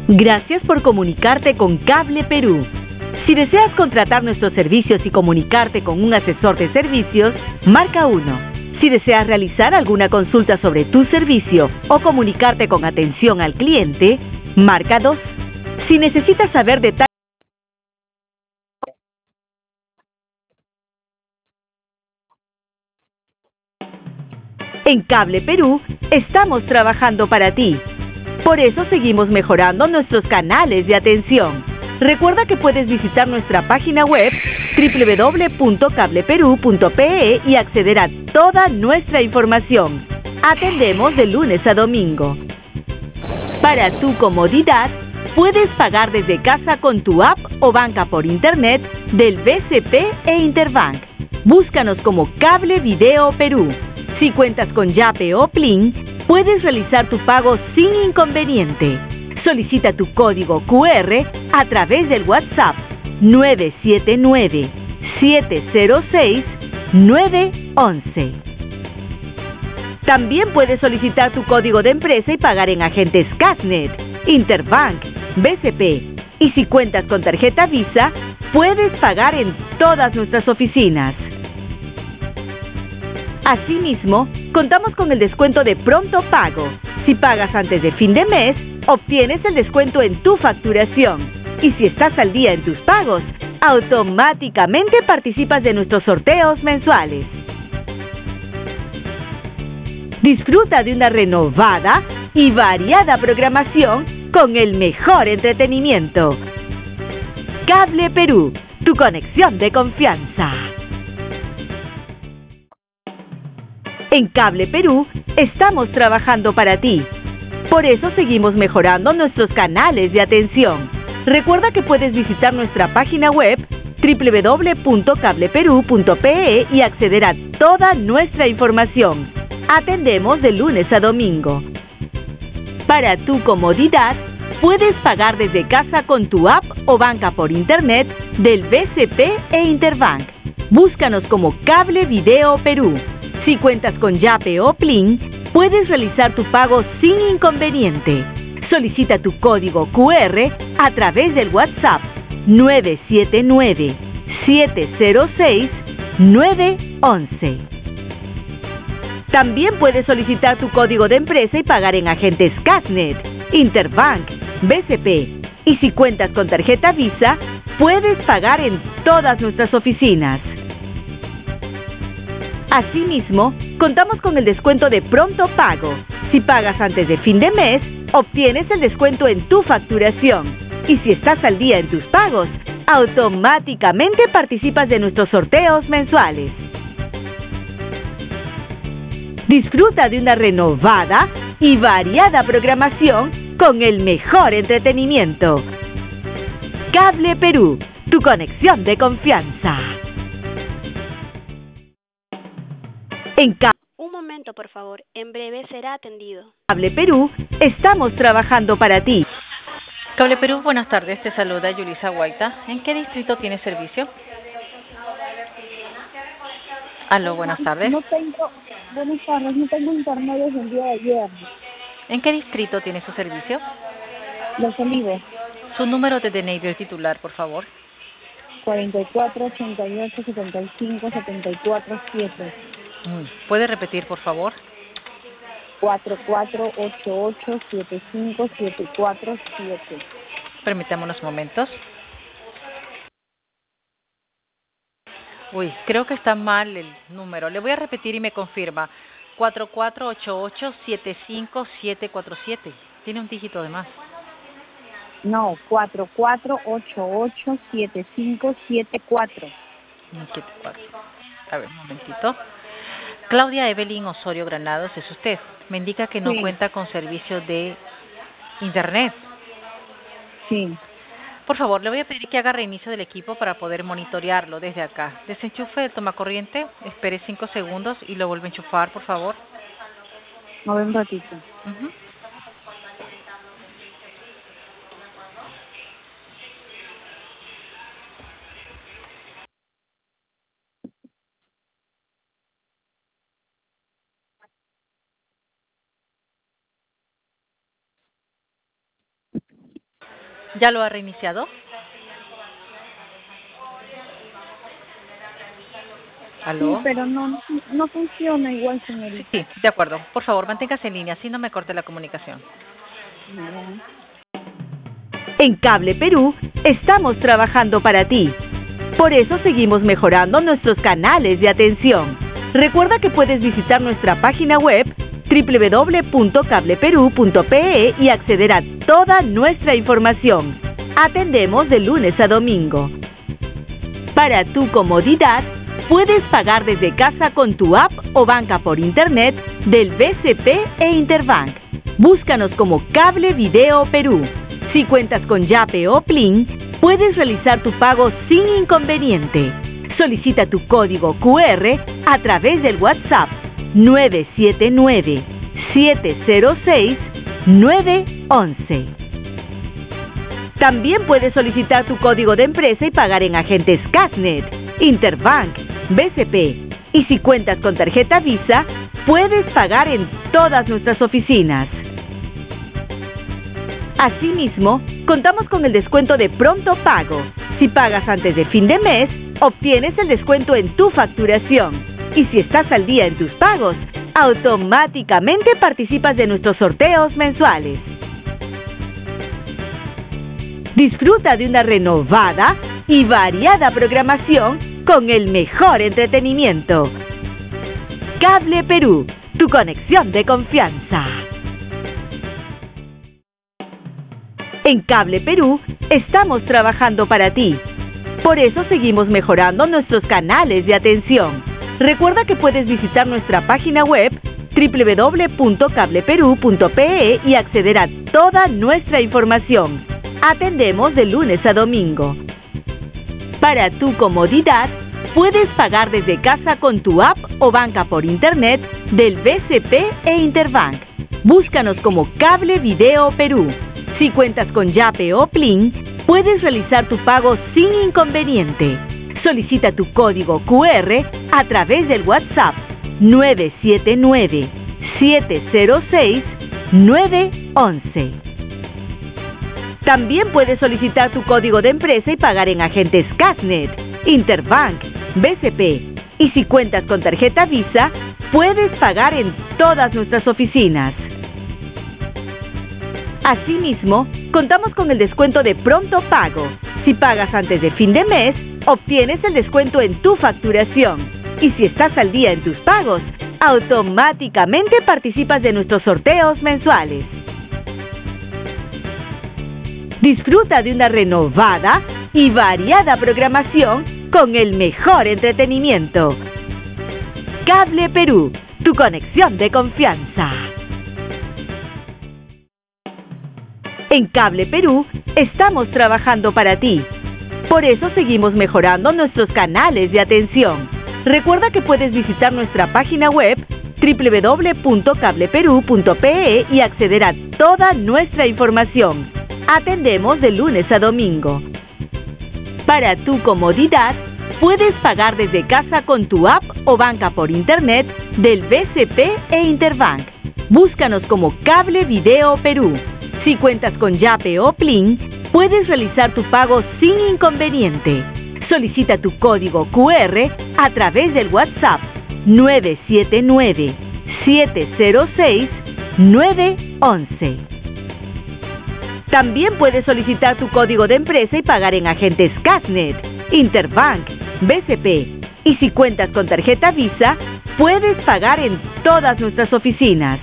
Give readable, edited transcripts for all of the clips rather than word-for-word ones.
Gracias por comunicarte con Cable Perú. Si deseas contratar nuestros servicios y comunicarte con un asesor de servicios, marca 1. Si deseas realizar alguna consulta sobre tu servicio o comunicarte con atención al cliente, marca 2. Si necesitas saber detalles en Cable Perú, estamos trabajando para ti. Por eso seguimos mejorando nuestros canales de atención. Recuerda que puedes visitar nuestra página web www.cableperú.pe y acceder a toda nuestra información. Atendemos de lunes a domingo. Para tu comodidad, puedes pagar desde casa con tu app o banca por internet del BCP e Interbank. Búscanos como Cable Video Perú. Si cuentas con Yape o Plin, puedes realizar tu pago sin inconveniente. Solicita tu código QR a través del WhatsApp 979-706-911. También puedes solicitar tu código de empresa y pagar en agentes Casnet, Interbank, BCP. Y si cuentas con tarjeta Visa, puedes pagar en todas nuestras oficinas. Asimismo, contamos con el descuento de pronto pago. Si pagas antes de fin de mes, obtienes el descuento en tu facturación. Y si estás al día en tus pagos, automáticamente participas de nuestros sorteos mensuales. Disfruta de una renovada y variada programación con el mejor entretenimiento. Cable Perú, tu conexión de confianza. En Cable Perú, estamos trabajando para ti. Por eso seguimos mejorando nuestros canales de atención. Recuerda que puedes visitar nuestra página web www.cableperú.pe y acceder a toda nuestra información. Atendemos de lunes a domingo. Para tu comodidad, puedes pagar desde casa con tu app o banca por internet del BCP e Interbank. Búscanos como Cable Video Perú. Si cuentas con Yape o Plin, puedes realizar tu pago sin inconveniente. Solicita tu código QR a través del WhatsApp 979-706-911. También puedes solicitar tu código de empresa y pagar en agentes Casnet, Interbank, BCP. Y si cuentas con tarjeta Visa, puedes pagar en todas nuestras oficinas. Asimismo, contamos con el descuento de pronto pago. Si pagas antes de fin de mes, obtienes el descuento en tu facturación. Y si estás al día en tus pagos, automáticamente participas de nuestros sorteos mensuales. Disfruta de una renovada y variada programación con el mejor entretenimiento. Cable Perú, tu conexión de confianza. Un momento, por favor. En breve será atendido. Cable Perú, estamos trabajando para ti. Cable Perú, buenas tardes. Te saluda Yulisa Guaita. ¿En qué distrito tiene servicio? Aló, buenas tardes. Buenas tardes, no tengo internet desde el día de ayer. ¿En qué distrito tiene su servicio? Los Olivos. Su número de DNI del titular, por favor. 44 88 75 74 7. ¿Puede repetir, por favor? 44 88 75 74 7. Permítame unos momentos. Creo que está mal el número. Le voy a repetir y me confirma. 4488-75747. Tiene un dígito de más. No, 4488 7574. 74. A ver, un momentito. Claudia Evelyn Osorio Granados, ¿es usted? Me indica que no Sí. cuenta con servicio de internet. Sí. Por favor, le voy a pedir que haga reinicio del equipo para poder monitorearlo desde acá. Desenchufe el tomacorriente, espere 5 segundos y lo vuelve a enchufar, por favor. A ver un ratito. ¿Ya lo ha reiniciado? ¿Aló? Sí, pero no funciona igual, señorita. Sí, de acuerdo. Por favor, manténgase en línea, así no me corte la comunicación. No. En Cable Perú estamos trabajando para ti. Por eso seguimos mejorando nuestros canales de atención. Recuerda que puedes visitar nuestra página web www.cableperú.pe y acceder a toda nuestra información. Atendemos de lunes a domingo. Para tu comodidad, puedes pagar desde casa con tu app o banca por internet del BCP e Interbank. Búscanos como Cable Video Perú. Si cuentas con Yape o Plin, puedes realizar tu pago sin inconveniente. Solicita tu código QR a través del WhatsApp 979-706-911. También puedes solicitar tu código de empresa y pagar en agentes Casnet, Interbank, BCP. Y si cuentas con tarjeta Visa, puedes pagar en todas nuestras oficinas. Asimismo, contamos con el descuento de pronto pago. Si pagas antes de fin de mes, obtienes el descuento en tu facturación. Y si estás al día en tus pagos, automáticamente participas de nuestros sorteos mensuales. Disfruta de una renovada y variada programación con el mejor entretenimiento. Cable Perú, tu conexión de confianza. En Cable Perú estamos trabajando para ti. Por eso seguimos mejorando nuestros canales de atención. Recuerda que puedes visitar nuestra página web www.cableperú.pe y acceder a toda nuestra información. Atendemos de lunes a domingo. Para tu comodidad, puedes pagar desde casa con tu app o banca por internet del BCP e Interbank. Búscanos como Cable Video Perú. Si cuentas con Yape o Plin, puedes realizar tu pago sin inconveniente. Solicita tu código QR a través del WhatsApp 979-706-911. También puedes solicitar tu código de empresa y pagar en agentes Casnet, Interbank, BCP. Y si cuentas con tarjeta Visa, puedes pagar en todas nuestras oficinas. Asimismo, contamos con el descuento de pronto pago. Si pagas antes de fin de mes, obtienes el descuento en tu facturación. Y si estás al día en tus pagos, automáticamente participas de nuestros sorteos mensuales. Disfruta de una renovada y variada programación con el mejor entretenimiento. Cable Perú, tu conexión de confianza. En Cable Perú estamos trabajando para ti. Por eso seguimos mejorando nuestros canales de atención. Recuerda que puedes visitar nuestra página web www.cableperú.pe y acceder a toda nuestra información. Atendemos de lunes a domingo. Para tu comodidad, puedes pagar desde casa con tu app o banca por internet del BCP e Interbank. Búscanos como Cable Video Perú. Si cuentas con Yape o Plin, puedes realizar tu pago sin inconveniente. Solicita tu código QR a través del WhatsApp 979-706-911. También puedes solicitar tu código de empresa y pagar en agentes Casnet, Interbank, BCP. Y si cuentas con tarjeta Visa, puedes pagar en todas nuestras oficinas.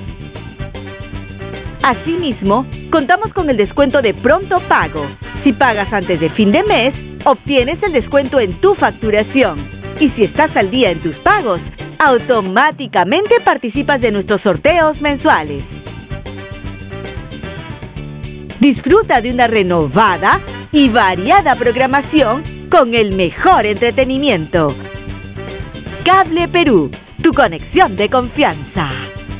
Asimismo, contamos con el descuento de pronto pago. Si pagas antes de fin de mes, obtienes el descuento en tu facturación. Y si estás al día en tus pagos, automáticamente participas de nuestros sorteos mensuales. Disfruta de una renovada y variada programación con el mejor entretenimiento. Cable Perú, tu conexión de confianza.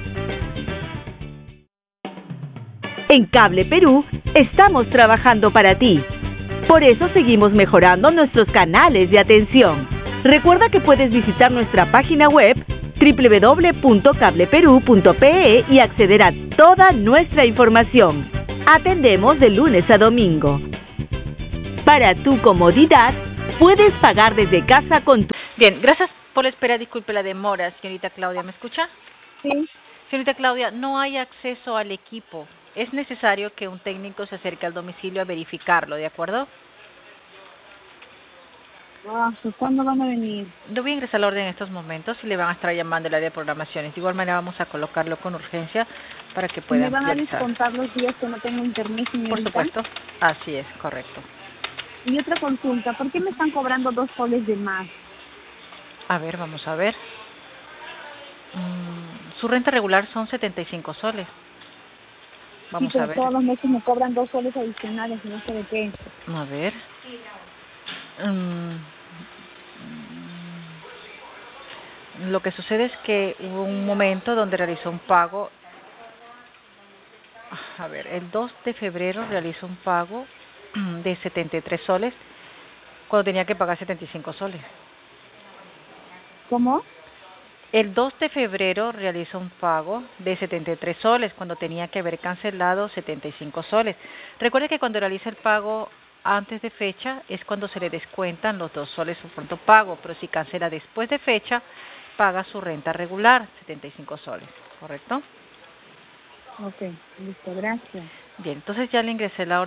En Cable Perú estamos trabajando para ti. Por eso seguimos mejorando nuestros canales de atención. Recuerda que puedes visitar nuestra página web www.cableperú.pe y acceder a toda nuestra información. Atendemos de lunes a domingo. Para tu comodidad, puedes pagar desde casa con tu... Bien, gracias por la espera. Disculpe la demora, señorita Claudia. ¿Me escucha? Sí. Señorita Claudia, no hay acceso al equipo. Es necesario que un técnico se acerque al domicilio a verificarlo, ¿de acuerdo? Pues, ¿cuándo van a venir? Yo voy a ingresar la orden en estos momentos y le van a estar llamando el área de programaciones. De igual manera vamos a colocarlo con urgencia para que pueda ¿Me van a priorizar. descontar los días que no tengo internet, señorita? Por supuesto, así es, correcto. Y otra consulta, ¿por qué me están cobrando 2 soles de más? A ver, vamos a ver. Su renta regular son 75 soles. Vamos sí, pero a ver. todos los meses me cobran 2 soles adicionales, no sé de qué. A ver. Lo que sucede es que hubo un momento donde realizó un pago. A ver, el 2 de febrero realizó un pago de 73 soles cuando tenía que pagar 75 soles. ¿Cómo? El 2 de febrero realizó un pago de 73 soles cuando tenía que haber cancelado 75 soles. Recuerde que cuando realiza el pago antes de fecha es cuando se le descuentan los 2 soles su pronto pago, pero si cancela después de fecha, paga su renta regular, 75 soles, ¿correcto? Ok, listo, gracias. Bien, entonces ya le ingresé la orden.